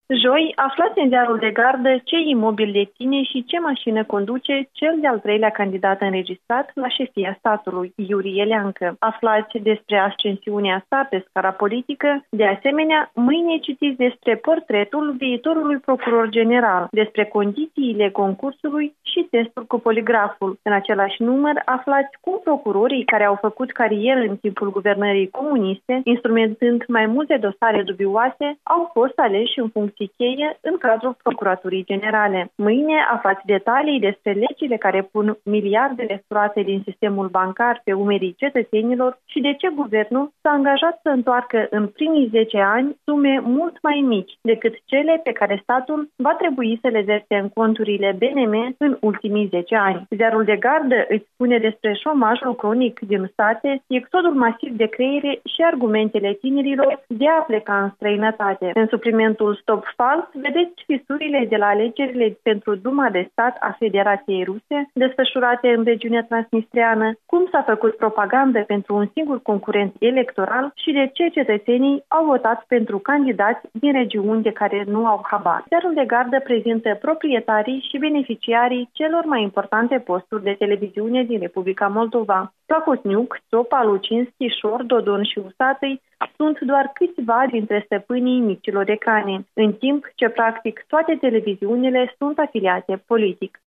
Joi, aflați în ziarul de gardă ce imobil deține și ce mașină conduce cel de-al treilea candidat înregistrat la șefia statului, Iurie Leancă. Aflați despre ascensiunea sa pe scara politică. De asemenea, mâine citiți despre portretul viitorului procuror general, despre condițiile concursului și testul cu poligraful. În același număr, aflați cum procurorii care au făcut carieră în timpul guvernării comuniste, instrumentând mai multe dosare dubioase, au fost aleși în funcție cheie în cadrul Procuraturii Generale. Mâine aflați detalii despre legile care pun miliardele furate din sistemul bancar pe umerii cetățenilor și de ce guvernul s-a angajat să întoarcă în primii 10 ani sume mult mai mici decât cele pe care statul va trebui să le verse în conturile BNM în ultimii 10 ani. Ziarul de gardă îți spune despre șomajul cronic din state, exodul masiv de creiere și argumentele tinerilor de a pleca în străinătate. În suplimentul Stop Fals, vedeți fisurile de la alegerile pentru Duma de Stat a Federației Ruse, desfășurate în regiunea transnistreană, cum s-a făcut propagandă pentru un singur concurent electoral și de ce cetățenii au votat pentru candidați din regiuni de care nu au habar. Ziarul de gardă prezintă proprietarii și beneficiarii celor mai importante posturi de televiziune din Republica Moldova. Plahotniuc, Țopa, Lucinski, Șor, Dodon și Usatăi sunt doar câțiva dintre stăpânii micilor ecrane, în timp ce practic toate televiziunile sunt afiliate politic.